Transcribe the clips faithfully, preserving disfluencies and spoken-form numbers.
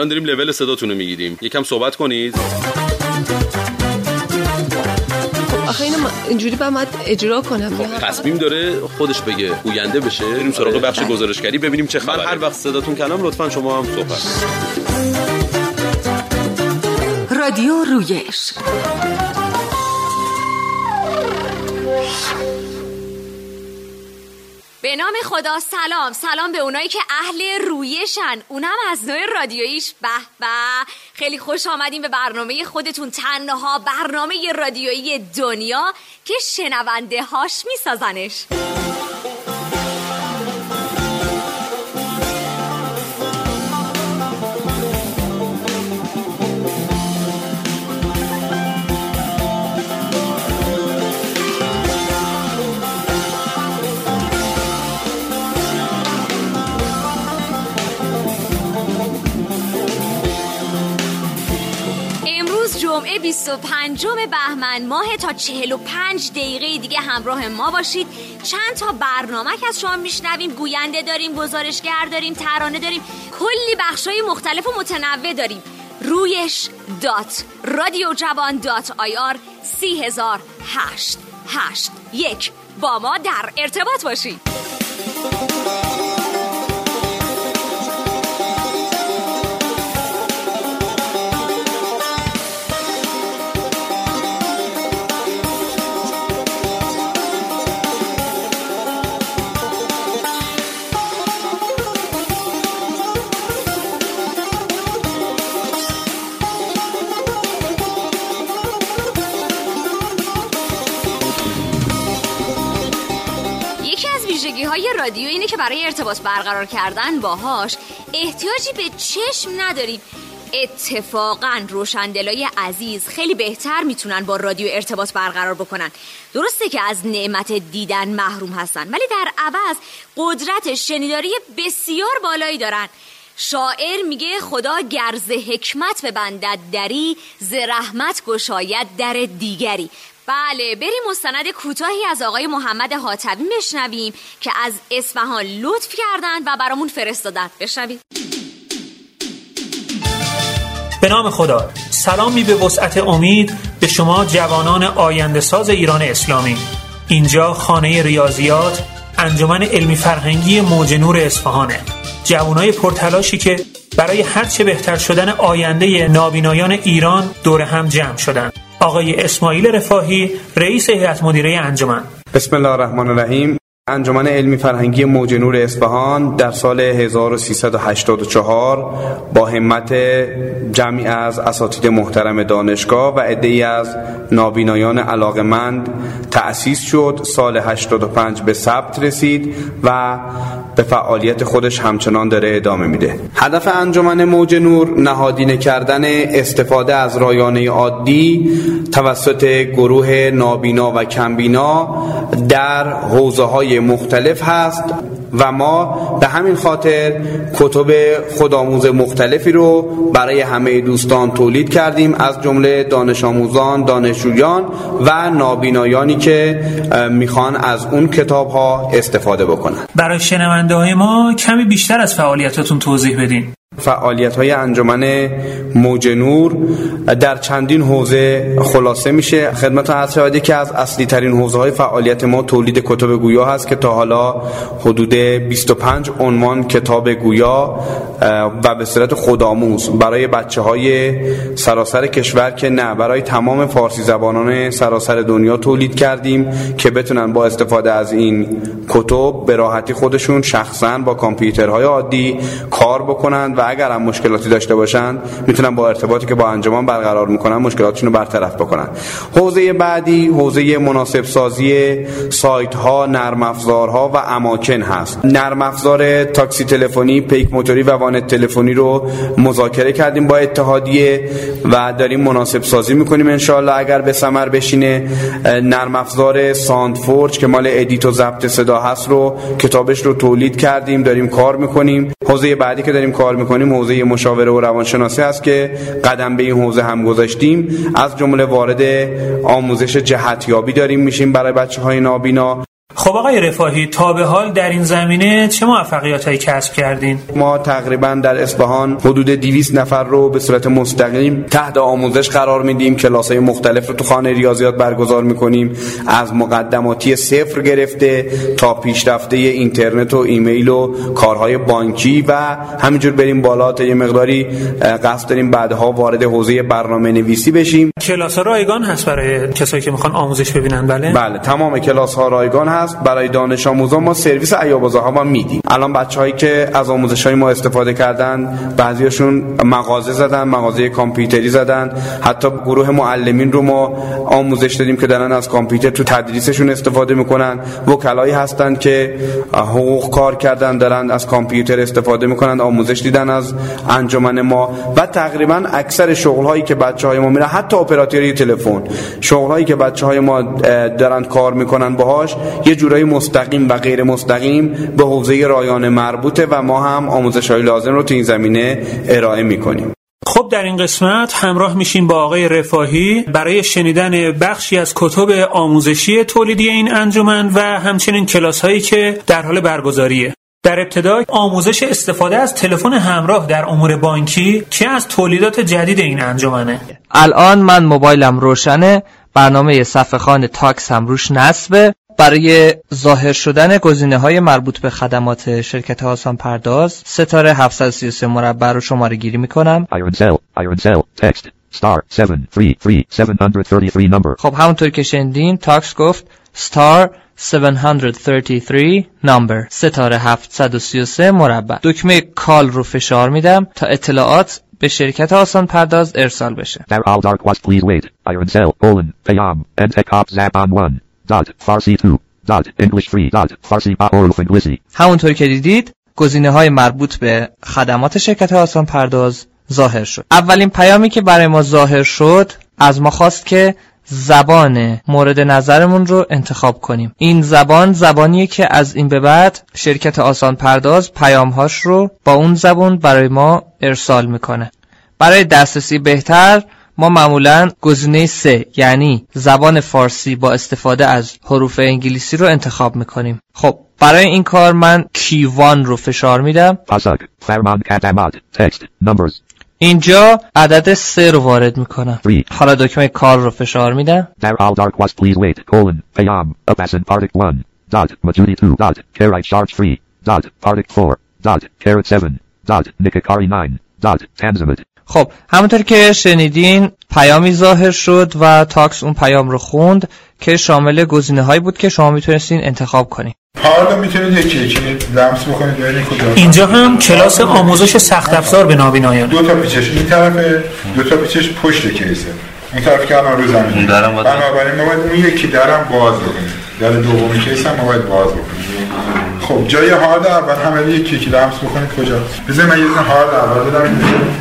الان داریم لول صداتون رو میگیریم، یکم صحبت کنید. آخه اینو اینجوری باید اجرا کنم. تصمیم داره خودش بگه، گوینده بشه. بریم سراغ بخش گزارشگری ببینیم چه خبره. من هر وقت صداتون کردم لطفاً شما هم صحبت. رادیو رویش. به نام خدا سلام سلام به اونایی که اهل رویشن، اونم از نوع رادیویش. به به، خیلی خوش آمدین به برنامه خودتون، تنها برنامه رادیویی دنیا که شنونده هاش میسازنش. جمعه بیست و پنجم بهمن ماه، تا چهل و پنج دقیقه دیگه همراه ما باشید. چند تا برنامه که از شما میشنویم، گوینده داریم، گزارشگر داریم، ترانه داریم، کلی بخشای مختلف و متنوع داریم. رویش دات رادیو جوان دات آی آر سی هزار هشت هشت یک با ما در ارتباط باشید. ویژگی‌های رادیو اینه که برای ارتباط برقرار کردن باهاش احتیاجی به چشم نداریم. اتفاقاً روشندلای عزیز خیلی بهتر میتونن با رادیو ارتباط برقرار بکنن. درسته که از نعمت دیدن محروم هستن، ولی در عوض قدرت شنیداری بسیار بالایی دارن. شاعر میگه خدا گر ز حکمت ببندد دری، ز رحمت گشاید در دیگری. بله، بریم مستند کوتاهی از آقای محمد حاتمی بشنویم که از اصفهان لطف کردن و برامون فرستادن. بشنویم. به نام خدا، سلامی به وسعت امید به شما جوانان آینده ساز ایران اسلامی. اینجا خانه ریاضیات، انجمن علمی فرهنگی موج نور اصفهانه. جوانای پرتلاشی که برای هر چه بهتر شدن آینده نابینایان ایران دور هم جمع شدن. آقای اسماعیل رفاهی، رئیس هیئت مدیره انجمن. بسم الله الرحمن الرحیم. انجمن علمی فرهنگی موج نور اصفهان در سال هزار و سیصد و هشتاد و چهار با همت جمعی از اساتید محترم دانشگاه و عده‌ای از نابینایان علاقمند تأسیس شد. سال هشتاد و پنج به ثبت رسید و به فعالیت خودش همچنان داره ادامه میده. هدف انجمن موج نور نهادینه کردن استفاده از رایانه عادی توسط گروه نابینا و کمبینا در حوزه‌های مختلف هست و ما به همین خاطر کتب خودآموز مختلفی رو برای همه دوستان تولید کردیم، از جمله دانش آموزان، دانشجویان و نابینایانی که میخوان از اون کتاب ها استفاده بکنن. برای شنونده های ما کمی بیشتر از فعالیتاتون توضیح بدین. فعالیت‌های انجمن موج نور در چندین حوزه خلاصه میشه. خدمتتون عرض شود که از اصلی ترین حوزه‌های فعالیت ما تولید کتب گویا هست که تا حالا حدود بیست و پنج عنوان کتاب گویا و به صورت خودآموز برای بچه‌های سراسر کشور که نه، برای تمام فارسی زبانان سراسر دنیا تولید کردیم که بتونن با استفاده از این کتب به راحتی خودشون شخصاً با کامپیوترهای عادی کار بکنن و اگر هم مشکلاتی داشته باشن میتونن با ارتباطی که با انجمن برقرار میکنن مشکلاتشون رو برطرف بکنن. حوزه بعدی حوزه مناسب سازی سایت ها، نرم افزارها و اماکن هست. نرم افزار تاکسی تلفنی، پیک موتوری و وانت تلفنی رو مذاکره کردیم با اتحادیه و داریم مناسب سازی میکنیم ان شاء الله اگر به ثمر بشینه. نرم افزار ساند فورج که مال ادیت و ضبط صدا هست رو کتابش رو تولید کردیم، داریم کار میکنیم. حوزه بعدی که داریم کار میکنیم حوزه مشاوره و روانشناسی هست که قدم به این حوزه هم گذاشتیم. از جمله وارد آموزش جهتیابی داریم میشیم برای بچه‌های نابینا. خب آقای رفاهی، تا به حال در این زمینه چه موفقیتایی کسب کردین؟ ما تقریبا در اصفهان حدود دویست نفر رو به صورت مستقیم تحت آموزش قرار میدیم، کلاس‌های مختلف رو تو خانه ریاضیات برگزار میکنیم، از مقدماتی صفر گرفته تا پیشرفته اینترنت و ایمیل و کارهای بانکی و همینجور بریم بالا تا یه مقداری قصد داریم بعدها وارد حوزه برنامه نویسی بشیم. کلاس‌ها رایگان هست برای کسایی که میخوان آموزش ببینن؟ بله بله، تمام کلاس‌ها رایگان هست. برای دانش آموزان ما سرویس ایابازها ما میدیم. الان بچه‌هایی که از آموزش‌های ما استفاده کردن، بعضیاشون مغازه زدن، مغازه کامپیوتری زدن، حتی گروه معلمین رو ما آموزش دادیم که دارن از کامپیوتر تو تدریسشون استفاده میکنن. وکلایی هستن که حقوق کار کردن دارن از کامپیوتر استفاده میکنن، آموزش دیدن از انجمن ما. و تقریبا اکثر شغل‌هایی که بچه‌های ما میرن، حتی اپراتوری تلفن، شغل‌هایی که بچه‌های ما دارن کار میکنن باهاش یه جورایی مستقیم و غیر مستقیم به حوزه رایانه مربوطه و ما هم آموزش‌های لازم رو تو این زمینه ارائه میکنیم. خب در این قسمت همراه میشیم با آقای رفاهی برای شنیدن بخشی از کتب آموزشی تولیدی این انجمن و همچنین کلاس‌هایی که در حال برگزاریه. در ابتدا آموزش استفاده از تلفن همراه در امور بانکی که از تولیدات جدید این انجمنه. الان من موبایلم روشنه، برنامه صفحه خوان تاکس هم روش نصبه. برای ظاهر شدن گزینه‌های مربوط به خدمات شرکت آسان پرداز ستاره هفتصد و سی و سه مربع رو شماره گیری میکنم. Ironcell, Ironcell, text, star seven three three seven three three number. خب همونطور که شنیدین تاکس گفت star هفتصد و سی و سه number، ستاره هفتصد و سی و سه مربع. دکمه کال رو فشار میدم تا اطلاعات به شرکت آسان پرداز ارسال بشه. There all dark was please wait. Ironcell, colon, payam, and tekop zaban one. dot farsi two. dot english three. dot farsi ba oruf englisi. همونطور که دیدید گزینه‌های مربوط به خدمات شرکت آسان پرداز ظاهر شد. اولین پیامی که برای ما ظاهر شد از ما خواست که زبان مورد نظرمون رو انتخاب کنیم. این زبان زبانیه که از این به بعد شرکت آسان پرداز پیام‌هاش رو با اون زبان برای ما ارسال میکنه. برای دسترسی بهتر ما معمولاً گزینه سه یعنی زبان فارسی با استفاده از حروف انگلیسی رو انتخاب میکنیم. خب برای این کار من کیوان رو فشار میدم. Fasag, Farman Kadamat, text, numbers. اینجا عدد سه رو وارد میکنم. حالا دکمه کار رو فشار میدم. There all dark was please wait, colon, payam, abasan partic one. dot majuni two. dot carrot charge three. dot partic four. dot carrot seven. dot nikakari nine. dot tanzimid. خب همونطور که شنیدین پیامی ظاهر شد و تاکس اون پیام رو خوند که شامل گزینه‌هایی بود که شما میتونستین انتخاب کنید. حالا میتونید یکی یکی لمس بکنید ببینید کجا. اینجا هم کلاس آموزش سخت افزار به نابینایان. دو تا پیچش این طرفه، دو تا پیچش پشت کیسه. این طرف که الان رو زمینه. بنابراین ما باید اون یکی درم باز بکنیم. در دومی کیس هم ما باید باز بکنیم. خب جای هارد اول همه یکی یکی لمس بکنید کجا. بذار من یه دونه هارد اول بدم.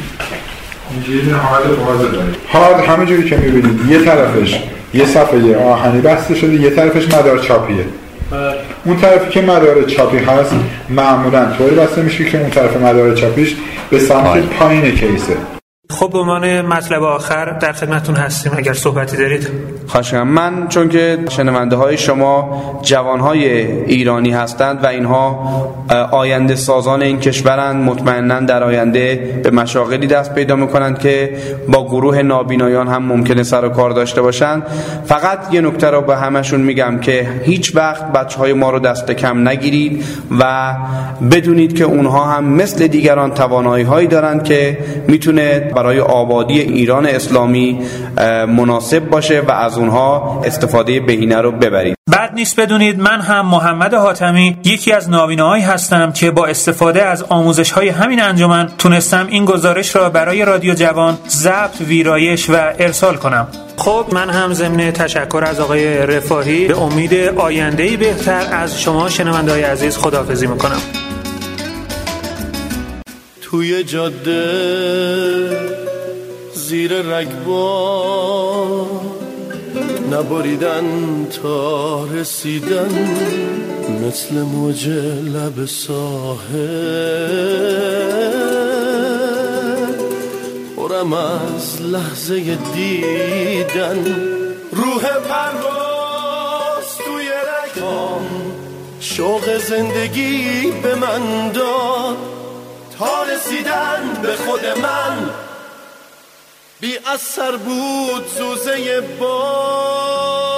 اینجوری هارد باز داریم. هارد همه جوری که می‌بینید یه طرفش یه صفحه آهنی بسته شده، یه طرفش مدار چاپیه. اون طرفی که مدار چاپی هست معمولاً طوری بسته میشه که اون طرف مدار چاپیش به سمت پایین کیسه. خب به عنوان مطلب آخر در خدمتتون هستیم اگر صحبتی دارید. خواهش می‌کنم. من چون که شنونده های شما جوانهای ایرانی هستند و اینها آینده سازان این کشورند، مطمئناً در آینده به مشاغلی دست پیدا میکنند که با گروه نابینایان هم ممکنه سر و کار داشته باشند. فقط یه نکته رو به همشون میگم که هیچ وقت بچهای ما رو دست کم نگیرید و بدونید که اونها هم مثل دیگران توانایی هایی دارند که میتونه برای آبادی ایران اسلامی مناسب باشه و از اونها استفاده بهینه رو ببرید. بد نیست بدونید من هم محمد حاتمی یکی از نابیناهایی هستم که با استفاده از آموزش‌های همین انجمن تونستم این گزارش را برای رادیو جوان ضبط، ویرایش و ارسال کنم. خب من هم ضمن تشکر از آقای رفاهی به امید آینده‌ای بهتر از شما شنونده‌های عزیز خداحافظی می‌کنم. توی جاده زیر رگبار نبریدن تا رسیدن مثل موج لب ساحل پرم از لحظه دیدن روح پرواز توی رگ نمیخوام، شوق زندگی به من داد تا رسیدن به خود من، بی اثر بود سوزه باد.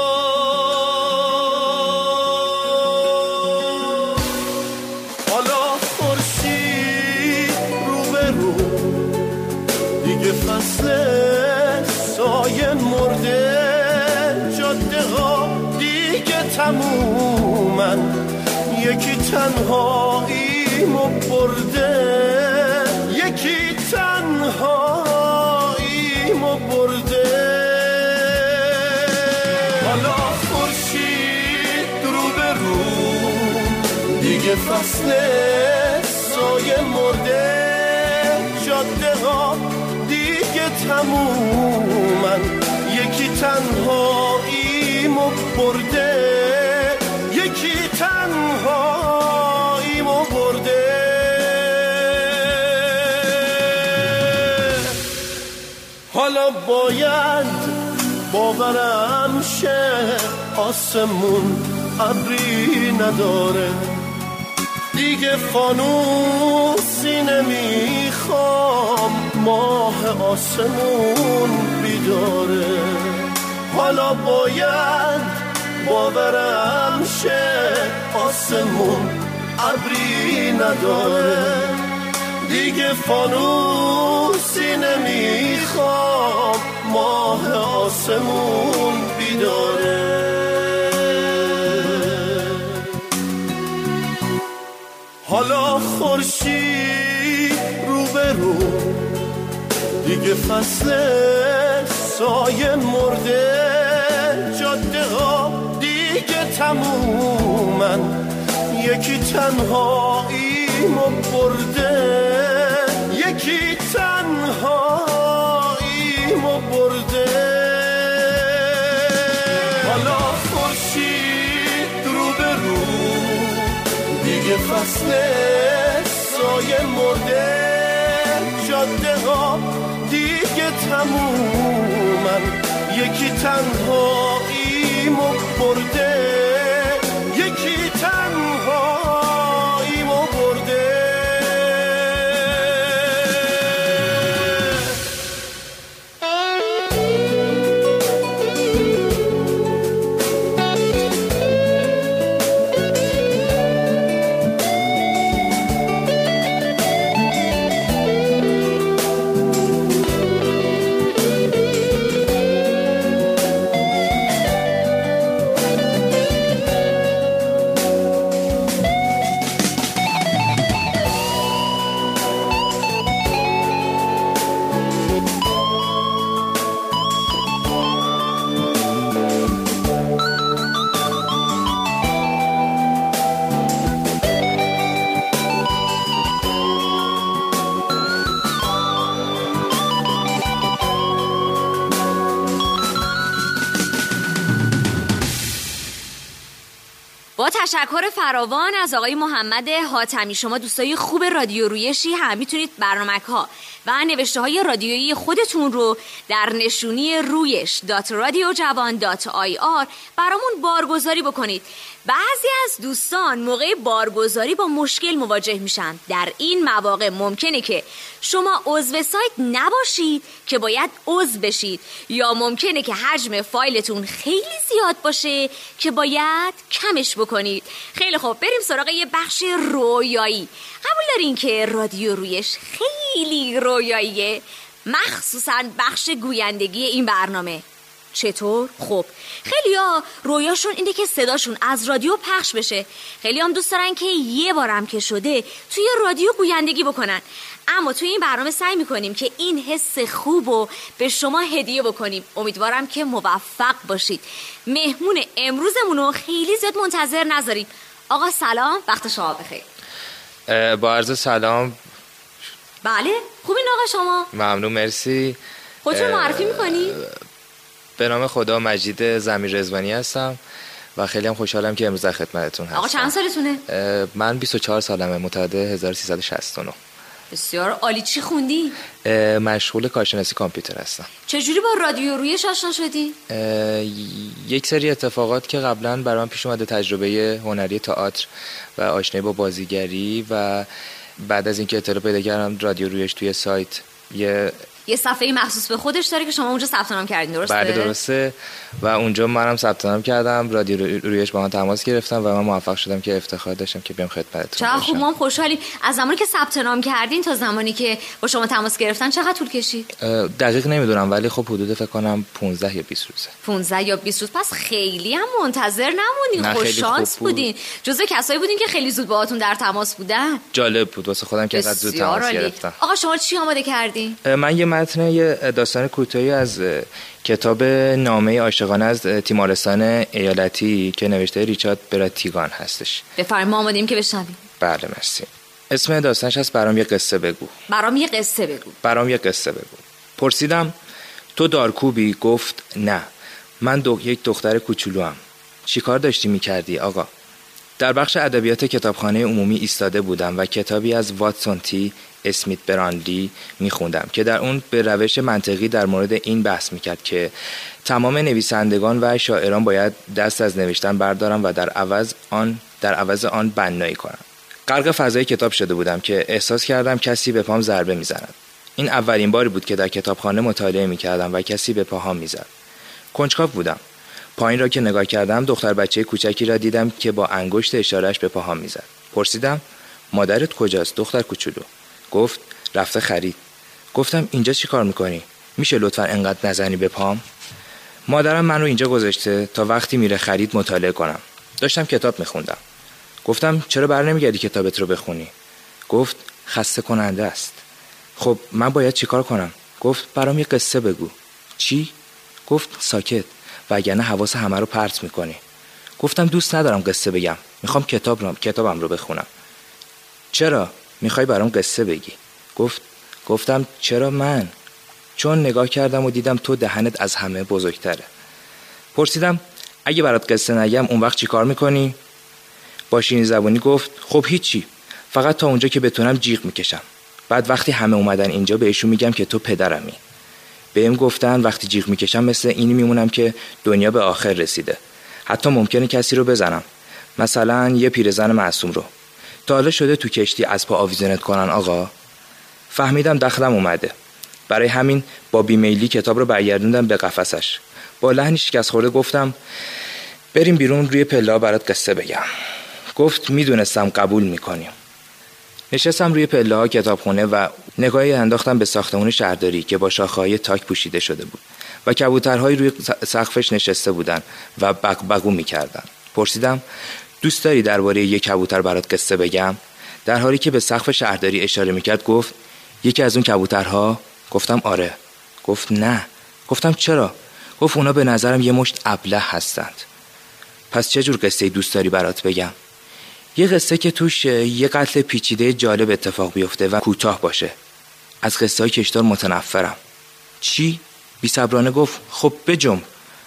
حالا خورشید رو به رو، دیگه فصل سایه مرده، جاده ها دیگه تمومن، یکی تنهاییمو برده، یکی تنهاییمو برده. حالا خورشید رو به رو، دیگه فصل سایه مرده، جاده ها دیگه تمومن، یکی تنهاییمو برده، یکی تنهاییمو برده. حالا باید باورم شه آسمون ابری نداره، دیگه فانوسی نمیخوام، ماه آسمون بیداره. حالا باید باورم شه آسمون ابری نداره، دیگه فانوسی نمیخوام، ماه آسمون بیداره. حالا خورشید رو به رو، دیگه فصل سایه مرده، جاده ها دیگه تمومن، یکی تنهاییمو برده، یکی تنهاییمو برده. حالا خورشید رو به رو، دیگه فصل سایه مرده، جاده ها دیگه تمومن، یکی تنهاییمو برده، یکی تنهاییمو برده. با تشکر فراوان از آقای محمد حاتمی، شما دوستای خوب رادیو رویشی هم میتونید برنامه‌ها و نوشته های رادیویی خودتون رو در نشونی رویش دات رادیو جوان دات آی آر برامون بارگذاری بکنید. بعضی از دوستان موقع بارگذاری با مشکل مواجه میشن. در این مواقع ممکنه که شما عضو سایت نباشید که باید عضو بشید، یا ممکنه که حجم فایلتون خیلی زیاد باشه که باید کمش بکنید. خیلی خوب، بریم سراغ یه بخش رویایی. قبول دارین که رادیو رویش خیلی رویاییه، مخصوصا بخش گویندگی این برنامه. چطور؟ خب خیلیا رویاشون اینه که صداشون از رادیو پخش بشه. خیلی هم دوست دارن که یه بارم که شده توی رادیو گویندگی بکنن. اما توی این برنامه سعی میکنیم که این حس خوبو به شما هدیه بکنیم. امیدوارم که موفق باشید. مهمون امروزمونو خیلی زیاد منتظر نذاریم. آقا سلام، وقت شما بخیر. با عرض سلام. بله، خوبین آقا شما؟ ممنون، مرسی. خودتون معرفی میکنی؟ به نام خدا مجید زمیر رضوانی هستم و خیلی هم خوشحالم که امروز در خدمتتون هستم. آقا چند سالتونه؟ من بیست و چهار سالمه، متولد هزار و سیصد و شصت و نه. بسیار عالی. چی خوندی؟ مشغول کارشناسی کامپیوتر هستم. چجوری با رادیو رویش آشنا شدی؟ یک سری اتفاقات که قبلا برام پیش اومده، تجربه هنری تئاتر و آشنایی با بازیگری، و بعد از اینکه اطلاع پیدا کردم رادیو رویش توی سایت یه یه صفحه مخصوص به خودش داره که شما اونجا ثبت نام کردین، درسته؟ بله درسته، و اونجا منم ثبت نام کردم، رادیو رویش با من تماس گرفتم و من موفق شدم که افتخار داشتم که بیام خدمتتون. چقدر خوب، ما هم خوشحالیم. از زمانی که ثبت نام کردین تا زمانی که با شما تماس گرفتن چقدر طول کشید؟ دقیق نمیدونم، ولی خب حدود فکر کنم پانزده یا بیست روزه. پانزده یا بیست روز، پس خیلی هم منتظر نمونین. خوش شانس بودین. جزو کسایی بودین که خیلی زود باهاتون در تماس بودن. جالب بود واسه خودم که انقدر زود تماس گرفتم. آقا شما چی آماده کردین؟ من یه متن یه داستان کوتاهی از کتاب نامه عاشقانه از تیمارستان ایالتی که نوشته ریچارد براتیگان هستش. بفرمایید، ما آمادیم که بشنویم. بله مرسی. اسم داستانش هست برام یه قصه بگو. برام یه قصه بگو. برام یه قصه بگو. پرسیدم تو دارکوبی؟ گفت نه، من دو... یک دختر کوچولوام. چی کار داشتی میکردی آقا؟ در بخش ادبیات کتابخانه عمومی ایستاده بودم و کتابی از واتسون تی اسمیت برانلی میخوندم که در اون به روش منطقی در مورد این بحث میکرد که تمام نویسندگان و شاعران باید دست از نوشتن بردارن و در عوض آن در عوض آن بنایی کنن. غرق فضای کتاب شده بودم که احساس کردم کسی به پام ضربه میزند. این اولین باری بود که در کتابخانه مطالعه میکردم و کسی به پاهام میزد. کنجکاو بودم. پایین را که نگاه کردم دختر بچه کوچکی را دیدم که با انگشت اشارهش به پاهام میزد. پرسیدم مادرت کجاست دختر کوچولو؟ گفت رفته خرید. گفتم اینجا چی کار میکنی؟ میشه لطفا انقدر نزنی به پام؟ مادرم من رو اینجا گذاشته تا وقتی میره خرید مطالعه کنم. داشتم کتاب میخوندم. گفتم چرا بر نمیگردی کتابت رو بخونی؟ گفت خسته کننده است. خب من باید چی کار کنم؟ گفت برام یه قصه بگو. چی؟ گفت ساکت، وگرنه حواس همه رو پرت میکنی. گفتم دوست ندارم قصه بگم، میخوام کتاب رو کتابم رو بخونم. چرا؟ میخوای برام قصه بگی؟ گفت گفتم چرا من؟ چون نگاه کردم و دیدم تو دهنت از همه بزرگتره. پرسیدم اگه برات قصه نگم اون وقت چی کار میکنی؟ با شیرین زبونی گفت خب هیچی، فقط تا اونجا که بتونم جیغ میکشم. بعد وقتی همه اومدن اینجا بهشون میگم که تو پدرمی. بهم گفتن وقتی جیغ میکشم مثل اینی میمونم که دنیا به آخر رسیده. حتی ممکنه کسی رو بزنم، مثلا یه پیرزن معصوم رو. تا حالا شده تو کشتی از پا آویزونت کنن آقا؟ فهمیدم دخلم اومده. برای همین با بیمیلی کتاب رو برگردوندم به قفسش. با لحنی شکست خورده گفتم بریم بیرون روی پله برات قصه بگم. گفت میدونستم قبول میکنیم. نشستم روی پله ها کتابخونه و نگاهی انداختم به ساختمان شهرداری که با شاخه‌های تاک پوشیده شده بود و کبوترهایی روی سقفش نشسته بودن و بغبغو میکردن. پرسیدم دوست داری درباره یک کبوتر برات قصه بگم؟ در حالی که به سقف شهرداری اشاره میکرد گفت یکی از اون کبوترها؟ گفتم آره. گفت نه. گفتم چرا؟ گفت اونا به نظرم یه مشت ابله هستند. پس چه جور قصه‌ای دوست داری برات بگم؟ یه قصه که توش یه قتل پیچیده جالب اتفاق بیفته و کوتاه باشه. از قصه‌های کشتار متنفرم. چی؟ بی‌صبرانه گفت خب بجم.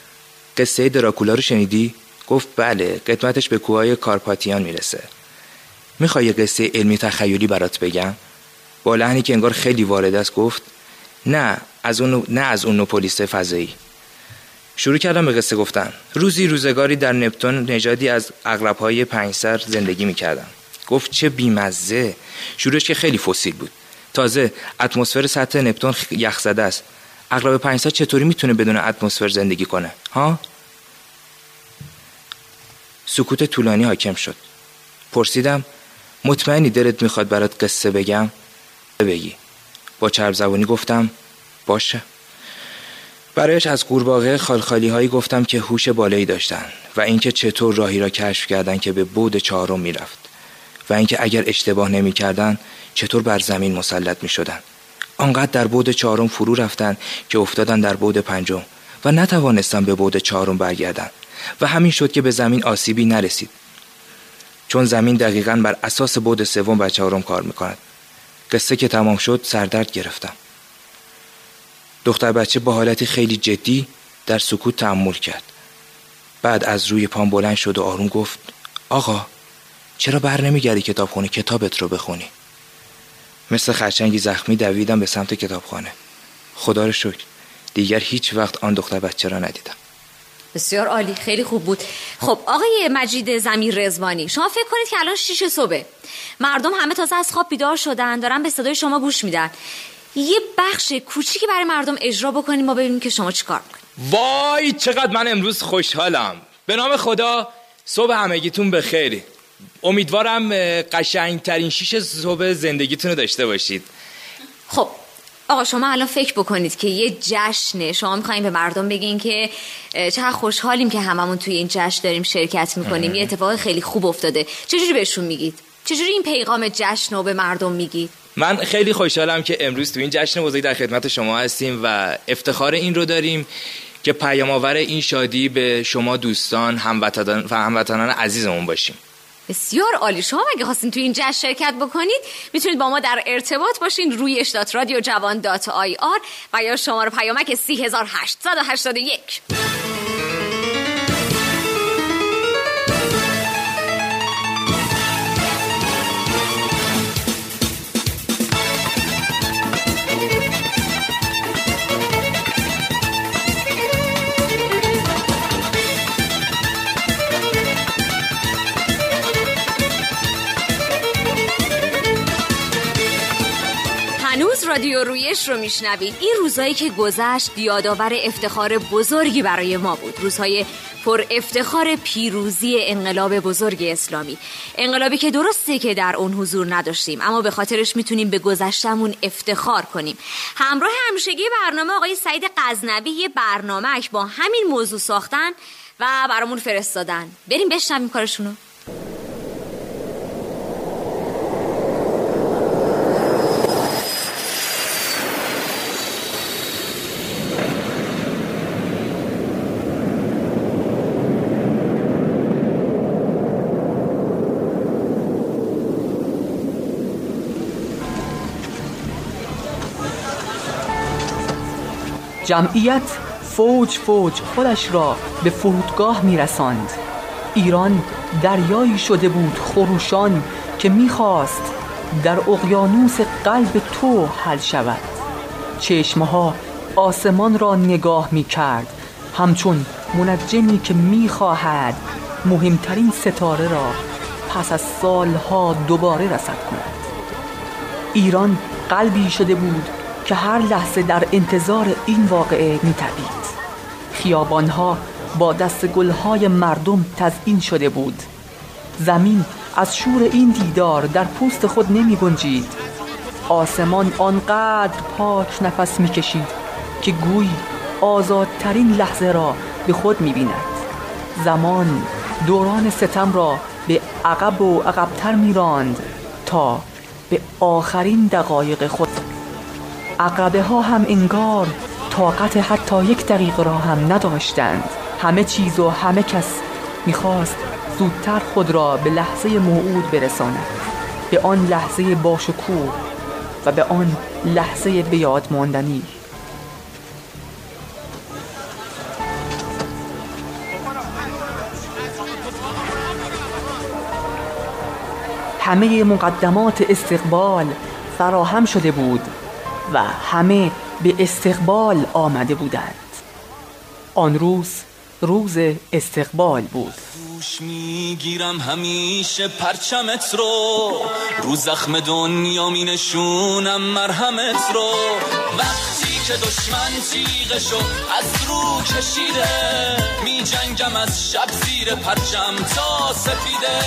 قصه دراکولا رو شنیدی؟ گفت بله، قدمتش به کوههای کارپاتیان میرسه. میخوای یه قصه علمی تخیلی برات بگم؟ با لحنی که انگار خیلی وارد است گفت نه از اون نه از اون نوع پلیس فضایی. شروع کردم به قصه گفتن. روزی روزگاری در نپتون نژادی از عقرب‌های پنج سر زندگی میکردن. گفت چه بیمزه. شروعش که خیلی فسیل بود. تازه اتمسفر سطح نپتون یخزده است. عقرب پنج سر چطوری میتونه بدون اتمسفر زندگی کنه؟ ها؟ سکوت طولانی حاکم شد. پرسیدم مطمئنی دلت میخواد برات قصه بگم؟ بگی. با چرب زبانی گفتم باشه. برایش از قورباغه خالخالی هایی گفتم که هوش بالایی داشتن و اینکه چطور راهی را کشف کردن که به بعد چهارم میرفت و اینکه اگر اشتباه نمی کردن چطور بر زمین مسلط می شدن. آنقدر در بعد چهارم فرو رفتن که افتادن در بعد پنجم و نتوانستن به بعد چهارم برگردن و همین شد که به زمین آسیبی نرسید، چون زمین دقیقاً بر اساس بعد سوم و چهارم کار میکند. قصه که تمام شد سردرد گرفتم. دختر بچه با حالتی خیلی جدی در سکوت تأمل کرد. بعد از روی پام بلند شد و آروم گفت آقا چرا بر نمیگردی کتابخونه کتابت رو بخونی؟ مثل خرچنگی زخمی دویدم به سمت کتابخانه. خدا رو شکر دیگر هیچ وقت آن دختر بچه را ندیدم. بسیار عالی، خیلی خوب بود. خب آقای مجید ضمیر رضوانی، شما فکر کنید که الان شیش صبح، مردم همه تازه از خواب بیدار شدن، دارن به صدای شما گوش میدن. یه بخش کوچیکی برای مردم اجرا بکنیم ما ببینیم که شما چیکار میکنید. وای چقدر من امروز خوشحالم. به نام خدا صبح همگیتون بخیر. امیدوارم قشنگترین شیش صبح زندگیتون رو داشته باشید. خب آقا شما الان فکر بکنید که یه جشنه، شما میخواین به مردم بگین که چقدر خوشحالیم که هممون توی این جشن داریم شرکت میکنیم، یه اتفاق خیلی خوب افتاده. چجوری بهشون میگید؟ چجوری این پیغام جشن رو به مردم میگید؟ من خیلی خوشحالم که امروز تو این جشن بزرگ در خدمت شما هستیم و افتخار این رو داریم که پیام آور این شادی به شما دوستان هموطنان و هموطنان عزیزمون باشیم. بسیار عالی. شما اگه خواستین تو این جشن شرکت بکنید میتونید با ما در ارتباط باشین روی اش دات رادیو جوان دات آی آر و یا شماره پیامک سه هزار هشتصد و هشتاد و یک. رادیو رویش رو میشنوید. این روزایی که گذشت یادآور افتخار بزرگی برای ما بود، روزهای پر افتخار پیروزی انقلاب بزرگ اسلامی، انقلابی که درسته که در اون حضور نداشتیم اما به خاطرش میتونیم به گذشتمون افتخار کنیم. همراه همیشگی برنامه آقای سعید غزنوی یه برنامه‌اش با همین موضوع ساختن و برامون فرستادن. بریم بشنویم کارشونو. جمعیت فوج فوج خودش را به فرودگاه میرساند. ایران دریایی شده بود خروشان که میخواست در اقیانوس قلب تو حل شود. چشمها آسمان را نگاه میکرد همچون منجمی که میخواهد مهمترین ستاره را پس از سالها دوباره رصد کند. ایران قلبی شده بود که هر لحظه در انتظار این واقعه می‌تپید. خیابان‌ها با دست گل‌های مردم تزیین شده بود. زمین از شور این دیدار در پوست خود نمی‌گنجید. آسمان آنقدر پاک نفس می‌کشید که گویی آزادترین لحظه را به خود می‌بیند. زمان دوران ستم را به عقب و عقب‌تر می‌راند تا به آخرین دقایق خود. عقربه ها هم انگار طاقت حتی یک دقیقه را هم نداشتند. همه چیز و همه کس میخواست زودتر خود را به لحظه موعود برساند، به آن لحظه باشکوه و به آن لحظه به یاد ماندنی. همه مقدمات استقبال فراهم شده بود و همه به استقبال آمده بودند. آن روز روز استقبال بود. روش میگیرم همیشه پرچمت رو، رو زخم دنیا می نشونم مرهمت رو. وقتی که دشمن تیغشو از رو کشیده، می جنگم از شب زیر پرچم تا سفیده.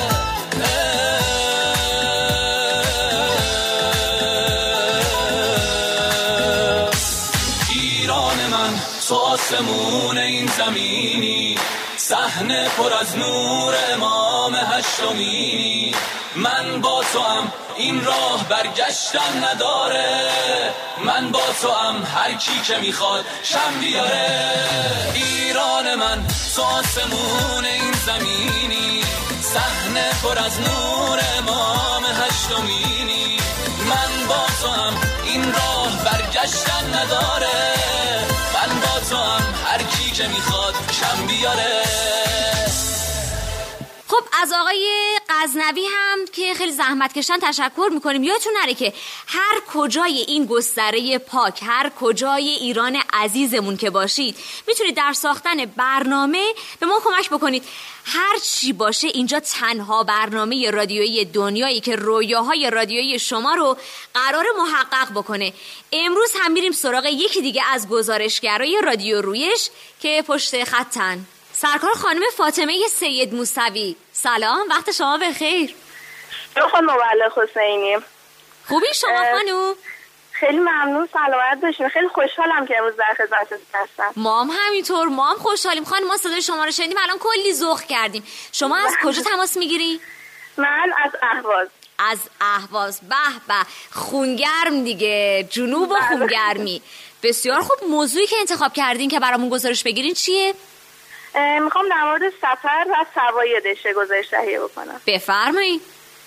تو آسمون این زمینی، صحنه پر از نور امام هشتمینی. من با تو هم این راه برگشتن نداره، من با تو هم هر کی که میخواد شم بیاره. ایران من تو آسمون این زمینی، صحنه پر از نور امام هشتمینی. من با تو هم این راه برگشتن نداره، من با تو هم هر کی که میخواد شم بیاره. خب از آقای غزنوی هم که خیلی زحمت کشن تشکر میکنیم. یادتون نره که هر کجای این گستره پاک، هر کجای ایران عزیزمون که باشید، میتونید در ساختن برنامه به ما کمک بکنید. هر چی باشه اینجا تنها برنامه رادیویی دنیایی که رویاهای رادیویی شما رو قرار محقق بکنه. امروز هم میریم سراغ یکی دیگه از گزارشگرای رادیو رویش که پشت خطن. سرکار خانم فاطمه سید موسوی، سلام، وقت شما بخیر. خانم مبلغ حسینی، خوبی شما خانم؟ خیلی ممنون، سلامت باشین. خیلی خوشحالم که امروز در خدمتتون هستم. ما هم همینطور، ما هم خوشحالیم. خانم ما صدای شما رو شنیدیم، الان کلی ذوق کردیم. شما از کجا تماس میگیری؟ من از اهواز. از اهواز، به به، خونگرم دیگه، جنوب و خونگرمی. بسیار خوب. موضوعی که انتخاب کردین که برامون گزارش بگیرین چیه؟ میخوام در مورد سفر و فوایدش گزارش تهیه بکنم. بفرمایید.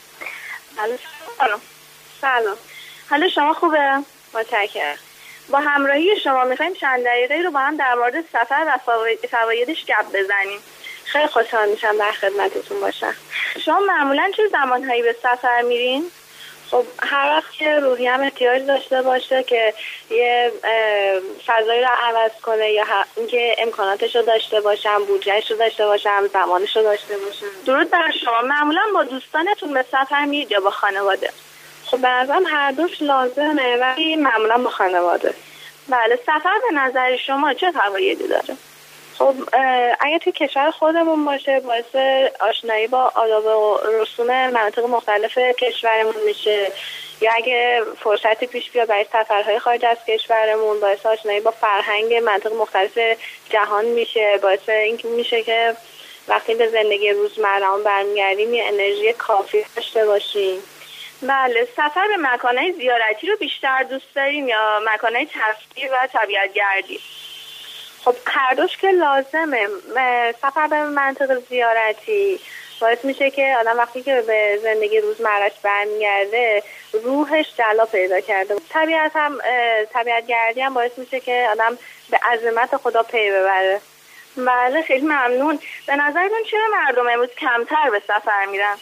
سلام. سلام. حالا شما خوبه؟ متشکرم. با همراهی شما میخوایم چند دقیقه رو با هم در مورد سفر و فوایدش گپ بزنیم. خیلی خوشحال میشم در خدمتتون باشم. شما معمولا چه زمانهایی به سفر میرین؟ خب هر وقت که روحی هم احتیاج داشته باشه که یه فضایی رو عوض کنه یا اینکه امکاناتش رو داشته باشم، بودجهش رو داشته باشم، زمانش رو داشته باشم. درود بر شما. معمولا با دوستانتون به سفر میرید یا با خانواده؟ خب به نظرم هر دوش لازمه ولی معمولا با خانواده. بله، سفر به نظر شما چه فوایدی داره؟ خب اگه توی کشور خودمون باشه باعث آشنایی با آداب و رسوم مناطق مختلف کشورمون میشه، یا اگه فرصتی پیش بیاد برای سفرهای خارج از کشورمون باعث آشنایی با فرهنگ مناطق مختلف جهان میشه، باعث اینکه میشه که وقتی به زندگی روزمره‌مون برمیگردیم یه انرژی کافی داشته باشیم. بله، سفر به مکانهای زیارتی رو بیشتر دوست داریم یا مکانهای تفریحی و طبیعت‌گردی؟ خب هر دوش که لازمه. سفر به منطقه زیارتی باعث میشه که آدم وقتی که به زندگی روزمره‌اش برمیگرده روحش جلا پیدا کرده. طبیعت هم طبیعت‌گردی هم باعث میشه که آدم به عظمت خدا پی ببره. بله، خیلی ممنون. به نظرتون چرا مردم امروز کمتر به سفر میرن؟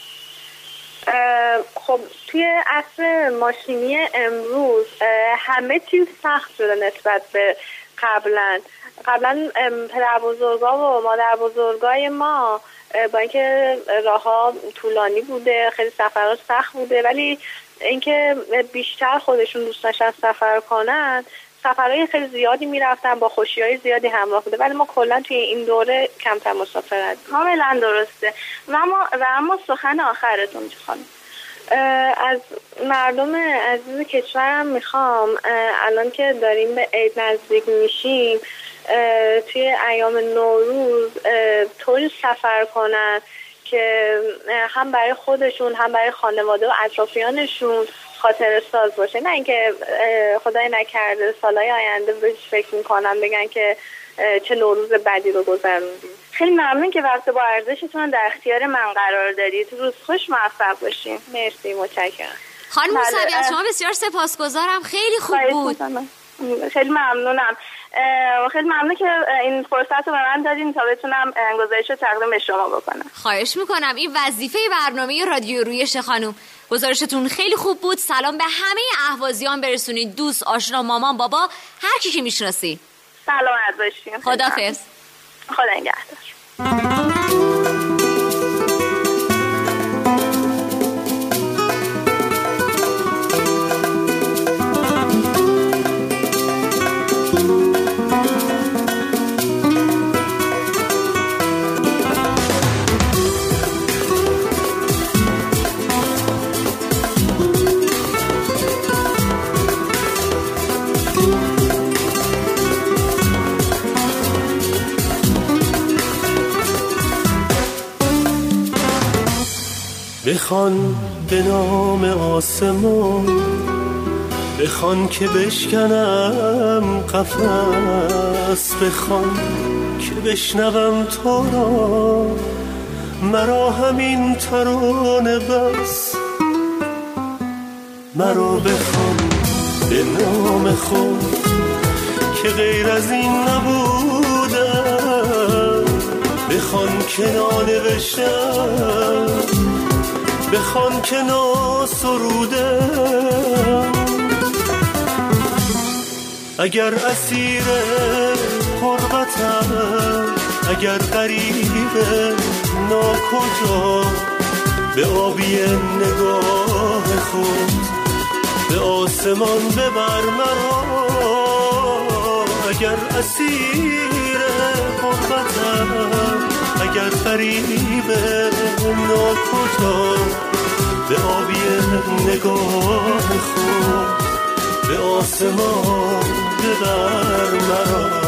خب توی عصر ماشینی امروز همه چیز سخت شده نسبت به قبلا. قبلا پدر بزرگا و مادر بزرگای ما با اینکه راهها طولانی بوده، خیلی سفرها سخت بوده، ولی اینکه بیشتر خودشون دوست داشتن سفر کنن، سفرهای خیلی زیادی میرفتن، با خوشی‌های زیادی همراه بوده، ولی ما کلا توی این دوره کمتر مسافر هستیم. کاملا درسته. و اما و اما سخن آخرتون چه خانم؟ از مردم عزیز کشورم میخوام الان که داریم به عید نزدیک میشیم توی ایام نوروز طوری سفر کنن که هم برای خودشون هم برای خانواده و اطرافیانشون خاطره ساز باشه، نه اینکه خدای نکرده سالهای آینده بهش فکر میکنن بگن که چه نوروز بدی رو گذروندیم. خیلی ممنون که وقت با ارزشتون در اختیار من قرار دادید. روز خوش، موفق باشین. مرسی، متشکرم. خانم موسوی از شما بسیار سپاسگزارم، خیلی خوب بود. خیلی ممنونم. خیلی ممنون که این فرصت رو به من دادین تا بتونم گزارش رو تقدیم به شما بکنم. خواهش میکنم. این وظیفه برنامه رادیو رویش خانم. گزارشتون خیلی خوب بود. سلام به همه اهوازیان برسونید، دوست، آشنا، مامان، بابا، هر کی که میشناسی. سلامت باشین. خداحافظ. خدا نگهدار. بخوان به نام آسمان، بخوان که بشکنم قفس، بخوان که بشنوم تو را، مرا همین ترانه بس. مرا بخوان به نام خود که غیر از این نبودم، بخوان که نانوشتم، بخوان که ناسرودم. اگر اسیر غربتم، اگر غریب ناکجا، به آبی نگاه خود به آسمان ببر مرا. اگر اسیر غربتم، اگر غریب ناکجا، به آبی نگاه خود به آسمان ببر مرا.